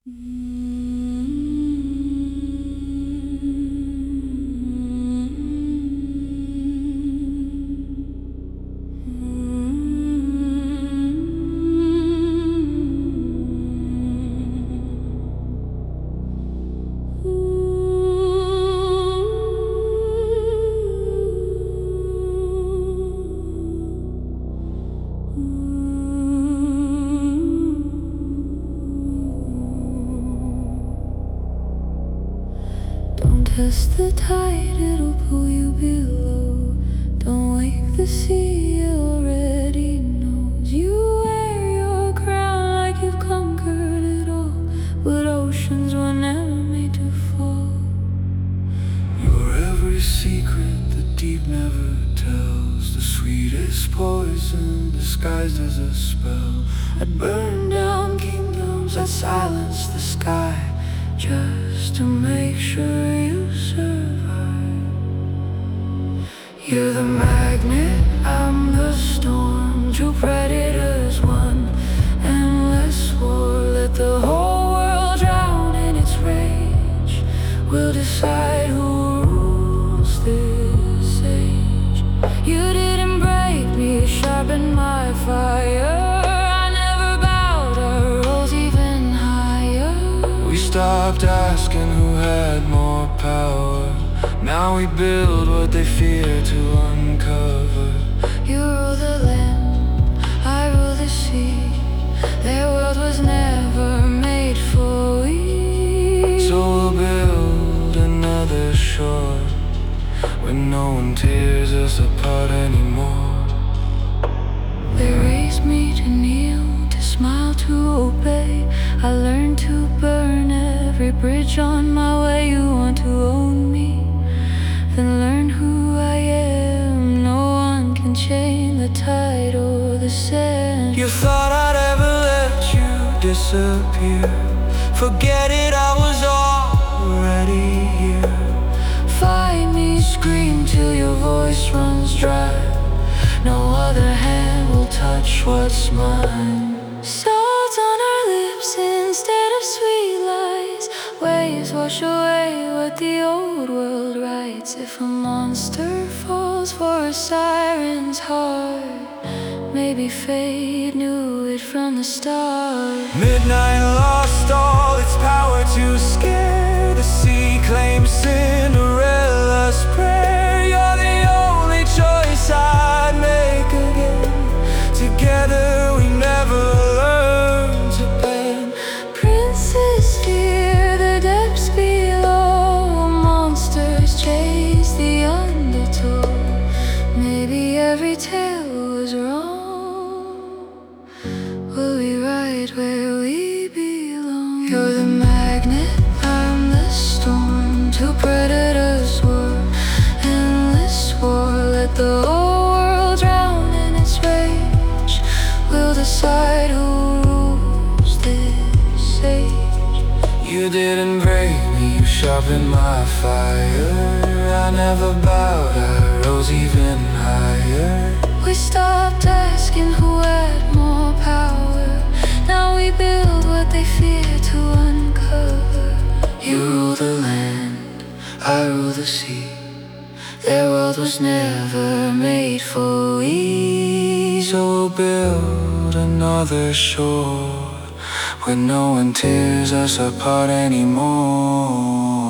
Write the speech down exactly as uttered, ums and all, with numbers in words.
Don't test the tide, it'll pull you below. Don't wake the sea, it already knows. You wear your crown like you've conquered it all, but oceans were never made to fall. Your every secret the deep never tells, the sweetest poison disguised as a spell. I'd burn down kingdoms, I'd silence the sky, just to make sure you survive. You're the magnet, I'm the storm. Two predators, one endless war. Let the whole world drown in its rage. We'll decide who rules this age. You didn't break me, sharpen my fire. We stopped asking who had more power. Now we build what they fear to uncover. You rule the land, I rule the sea. Their world was never made for we. So we'll build another shore where no one tears us apart anymore. They raised me to kneel, to smile, to obey. I learned to burn every bridge on my way. You want to own me, then learn who I am. No one can chain the tide or the sand. You thought I'd ever let you disappear. Forget it, I was already here. Fight me, scream till your voice runs dry. No other hand will touch what's mine. Salt on our lips instead of sweet lies. Waves wash away what the old world writes. If a monster falls for a siren's heart, maybe fate knew it from the start. Midnight lost all its power to scare. The sea claims Cinderella's prayer. You're the only choice I'd make again. Together we never learn to plan. Princes fear the depths below. Monsters chase the undertow. Maybe every tale was wrong. We'll be right where we belong. You're the magnet, I'm the storm. Two predators war, endless war. Let the whole world drown in its rage. We'll decide who rules this age. You didn't break me, you sharpened my fire. I never bowed, I rose even higher. We stopped asking who had more power. Now we build what they fear to uncover. You rule the land, I rule the sea. Their world was never made for we. So we'll build another shore where no one tears us apart anymore.